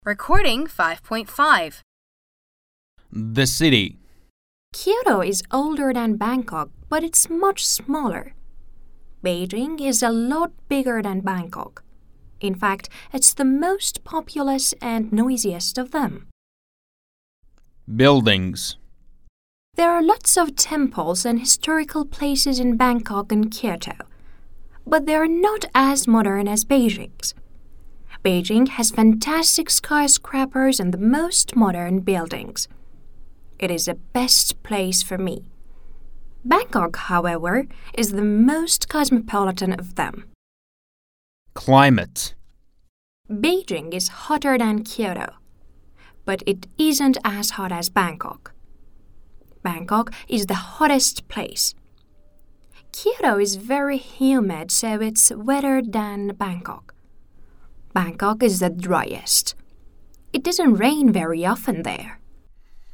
Recording 5.5. The city. Kyoto is older than Bangkok, but it's much smaller. Beijing is a lot bigger than Bangkok. In fact, it's the most populous and noisiest of them. Buildings. There are lots of temples and historical places in Bangkok and Kyoto, but they are not as modern as Beijing's. Beijing has fantastic skyscrapers and the most modern buildings. It is the best place for me. Bangkok, however, is the most cosmopolitan of them. Climate. Beijing is hotter than Kyoto, but it isn't as hot as Bangkok. Bangkok is the hottest place. Kyoto is very humid, so it's wetter than Bangkok. Bangkok is the driest. It doesn't rain very often there.